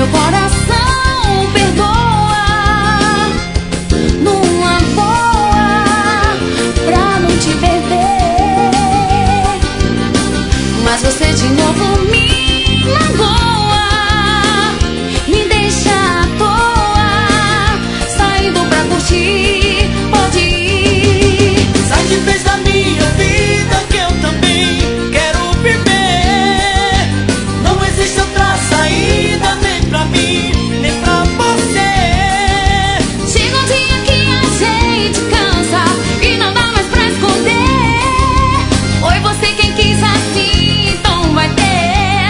meu coração perdoa. Numa boa, pra não te perder. Mas você de novo me magoa, me deixa à toa, saindo pra curtir, pode ir. Sai de vez da minha vida que eu também quero viver. Não existe outra saída, nem pra mim, nem pra você. Chega um dia que a gente cansa e não dá mais pra esconder. Foi você quem quis assim, então vai ter.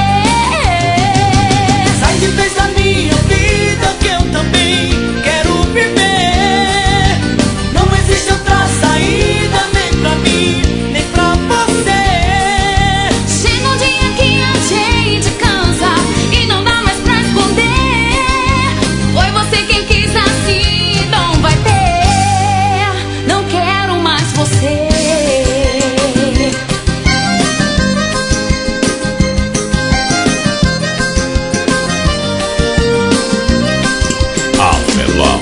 Sai de vez da minha vida que eu também quero viver. Não existe outra saída, nem pra mim, nem pra você. Chega um dia que a gente cansa e não dá mais pra esconder. Foi você quem quis assim, então vai ter. Não quero mais você. Avelão.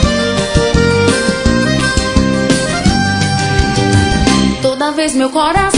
Toda vez meu coração